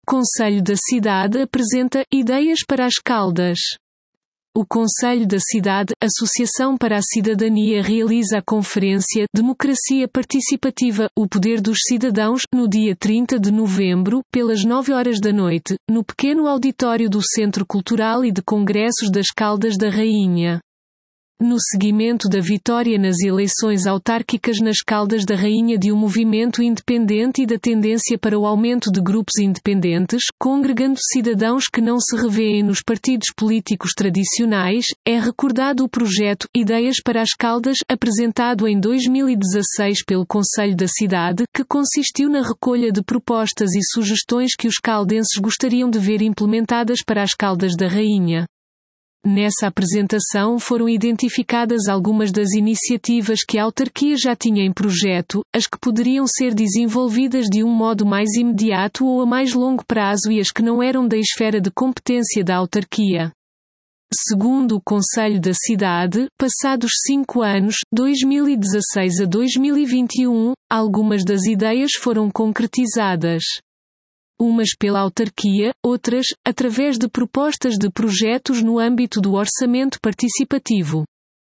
Conselho da Cidade apresenta ideias para as Caldas. O Conselho da Cidade, Associação para a Cidadania, realiza a conferência Democracia Participativa, o Poder dos Cidadãos, no dia 30 de novembro, pelas 9 horas da noite, no pequeno auditório do Centro Cultural e de Congressos das Caldas da Rainha. No seguimento da vitória nas eleições autárquicas nas Caldas da Rainha de um movimento independente e da tendência para o aumento de grupos independentes, congregando cidadãos que não se revêem nos partidos políticos tradicionais, é recordado o projeto Ideias para as Caldas, apresentado em 2016 pelo Conselho da Cidade, que consistiu na recolha de propostas e sugestões que os caldenses gostariam de ver implementadas para as Caldas da Rainha. Nessa apresentação foram identificadas algumas das iniciativas que a autarquia já tinha em projeto, as que poderiam ser desenvolvidas de um modo mais imediato ou a mais longo prazo e as que não eram da esfera de competência da autarquia. Segundo o Conselho da Cidade, passados 5 anos, 2016 a 2021, algumas das ideias foram concretizadas. Umas pela autarquia, outras, através de propostas de projetos no âmbito do orçamento participativo.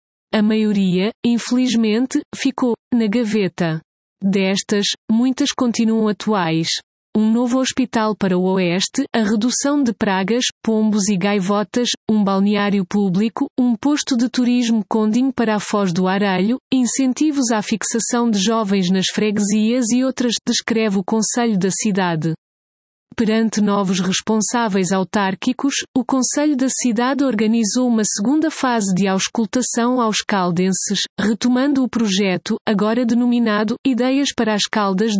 A maioria, infelizmente, ficou na gaveta. Destas, muitas continuam atuais. Um novo hospital para o Oeste, a redução de pragas, pombos e gaivotas, um balneário público, um posto de turismo Condinho para a Foz do Arelho, incentivos à fixação de jovens nas freguesias e outras, descreve o Conselho da Cidade. Perante novos responsáveis autárquicos, o Conselho da Cidade organizou uma segunda fase de auscultação aos caldenses, retomando o projeto, agora denominado Ideias para as Caldas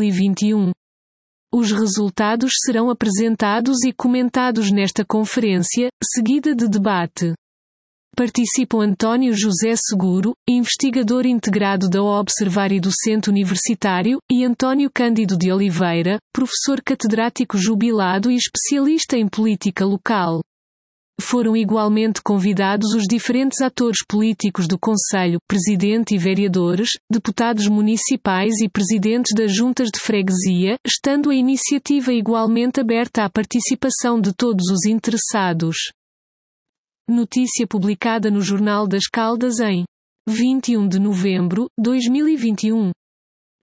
2021. Os resultados serão apresentados e comentados nesta conferência, seguida de debate. Participam António José Seguro, investigador integrado da Observar e docente universitário, e António Cândido de Oliveira, professor catedrático jubilado e especialista em política local. Foram igualmente convidados os diferentes atores políticos do Conselho, presidente e vereadores, deputados municipais e presidentes das juntas de freguesia, estando a iniciativa igualmente aberta à participação de todos os interessados. Notícia publicada no Jornal das Caldas em 21 de novembro, 2021.